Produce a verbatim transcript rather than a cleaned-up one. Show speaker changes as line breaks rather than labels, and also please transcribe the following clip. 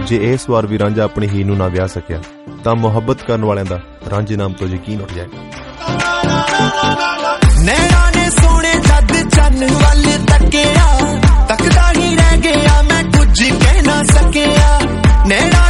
ਜੇ ਇਸ ਵਾਰ ਵੀ ਰਾਂਝਾ ਆਪਣੀ ਹੀਰ ਨੂੰ ਨਾ ਵਿਆਹ ਸਕਿਆ ਤਾਂ ਮੁਹੱਬਤ ਕਰਨ ਵਾਲਿਆਂ ਦਾ ਰਾਂਝੇ ਨਾਮ ਤੋਂ ਯਕੀਨ ਉੱਠ ਜਾਏਗਾ।
ਨੈਣਾ ਨੇ ਸੋਹਣੇ ਜਦ ਚੰਨ ਵੱਲ ਤੱਕਿਆ, ਤੱਕਦਾ ਹੀ ਰਹਿ ਗਿਆ ਮੈਂ ਕੁਝ ਕਹਿ ਨਾ ਸਕਿਆ। ਨੈਣਾ